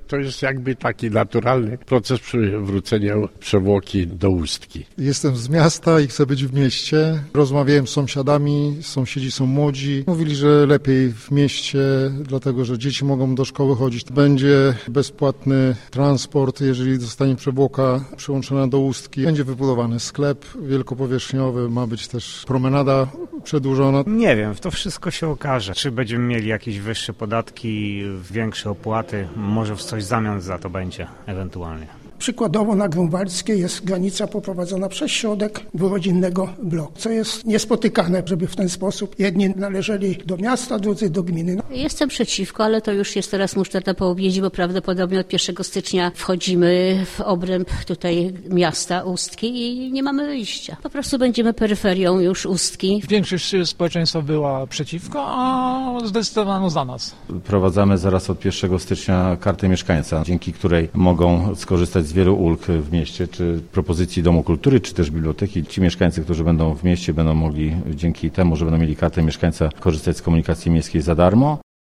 To jest jakby taki naturalny proces przywrócenia przewłoki do Ustki. Jestem z miasta i chcę być w mieście. Rozmawiałem z sąsiadami, sąsiedzi są młodzi. Mówili, że lepiej w mieście, dlatego że dzieci mogą do szkoły chodzić. Będzie bezpłatny transport, jeżeli zostanie przewłoka przyłączona do Ustki. Będzie wybudowany sklep wielkopowierzchniowy, ma być też promenada przedłużona. Nie wiem, to wszystko się okaże. Czy będziemy mieli jakieś wyższe podatki, większe opłaty, może w coś w zamian za to będzie ewentualnie. Przykładowo na Grunwaldzkiej jest granica poprowadzona przez środek dwurodzinnego bloku, co jest niespotykane, żeby w ten sposób jedni należeli do miasta, drudzy do gminy. Jestem przeciwko, ale to już jest teraz musztarda po obiedzie, bo prawdopodobnie od 1 stycznia wchodzimy w obręb tutaj miasta Ustki i nie mamy wyjścia. Po prostu będziemy peryferią już Ustki. Większość społeczeństwa była przeciwko, a zdecydowano za nas. Wprowadzamy zaraz od 1 stycznia kartę mieszkańca, dzięki której mogą skorzystać z wielu ulg w mieście, czy propozycji Domu Kultury, czy też biblioteki. Ci mieszkańcy, którzy będą w mieście, będą mogli dzięki temu, że będą mieli kartę mieszkańca, korzystać z komunikacji miejskiej za darmo.